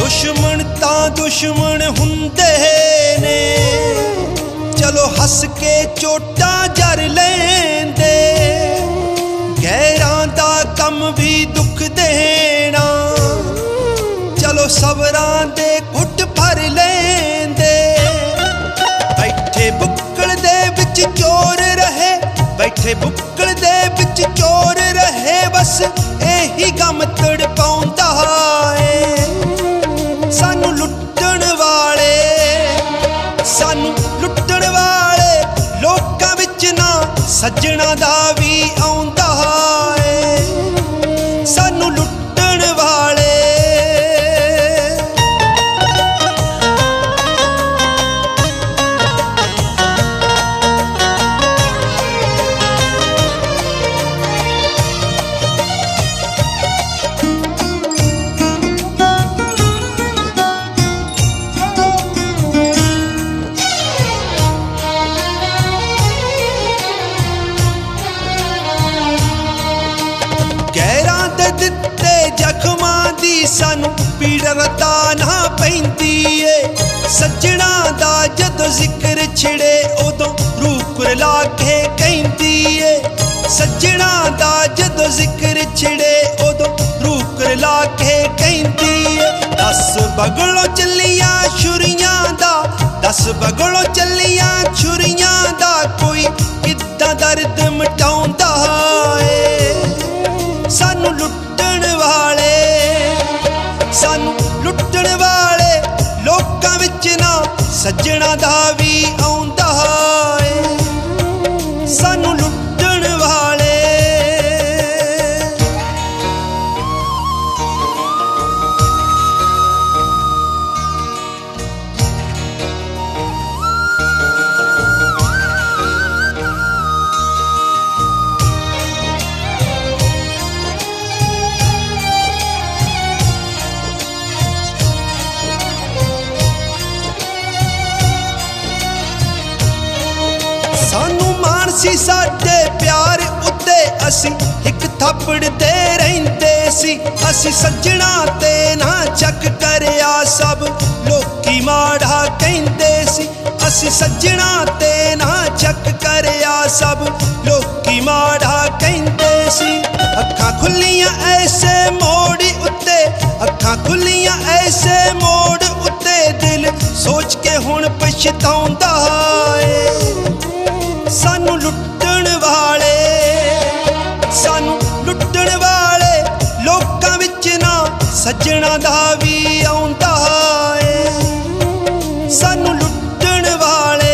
दुश्मन तां दुश्मन हुंदे ने, चलो हस के चोटा जर लेंदे। गैरां दा कम भी दुख देना, चलो सबरां दे घुट भर लेंदे। बैठे बुक्कल दे विच चोर रहे, बैठे बुक्कल दे विच चोर रहे, बस एही गम तड़पाउंदा है। सानू लुट्टण वाले, सानू लुट्टण वाले लोकां विच ना सज्जणा दा भी आउंदा है। सानू लुट्टण वाले जख्मां दी सानू पीड़ रता ना पैंदी ए। सज्जणा दा जदों जिक्र छिड़े उदों रूप रला के कहंदी ए। सज्जणा दा जदों जिक्र छिड़े उदों रूप रला के कहंदी ए। 10 बगलों चलियां छुरियां दा, 10 बगलों चलियां छुरियां दा, कोई किद्दां दर्द मिटाउंदा है। सानू लुट्टण वाले, सानू लुट्टण वाले लोकां विच ना सज्जणा दा भी आउंदा है। सानू लुट्टण वाले सी साडे प्यार उत्ते असी एक थप्पड़ दे रहिंदे सी। असी सज्जणा ते ना चक करया सब लोकी माड़ा कहंदे सी। असी सज्जणा ते ना चक करया सब लोकी माड़ा कहंदे सी। अखां खुलियां ऐसे मोड़ उत्ते, अखां खुलियां ऐसे मोड़ उत्ते, दिल सोच के हुण पछताउंदा है। सानू लुट्टण वाले, सानू लुट्टण वाले लोकां विच ना सज्जणा दा भी आउंदा है। सानू लुट्टण वाले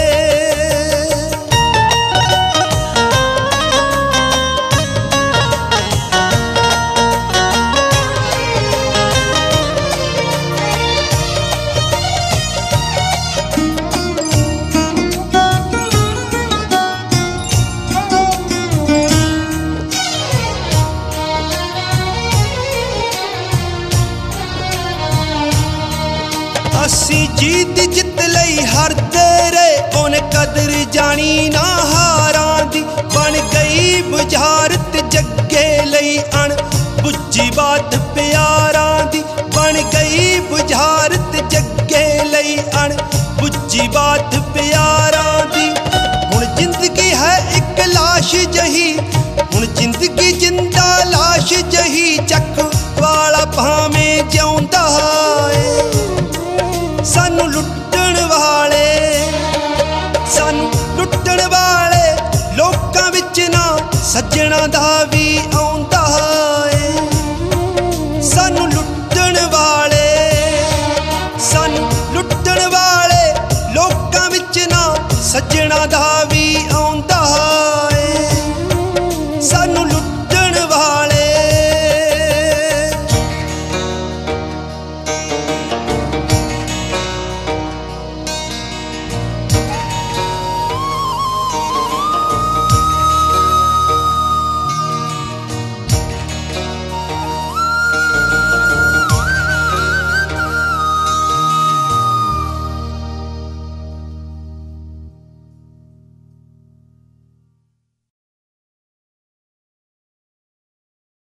असी जीत जित लई हर तेरे, ओने कदर जानी ना हारां दी। बन गई बुझारत जग्गे लई अण बुझी बात प्यारां दी। बन गई बुझारत जग्गे लई अण बुझी बात प्यारां दी। हुण जिंदगी है एक लाश जही, हुण जिंदगी जिंदा लाश जही, चक वाला भावें जिउंदा है। सानू लुट्टण वाले, सानू लुट्टण वाले लोकां विच ना सज्जणा दा भी आउंदा है। सानू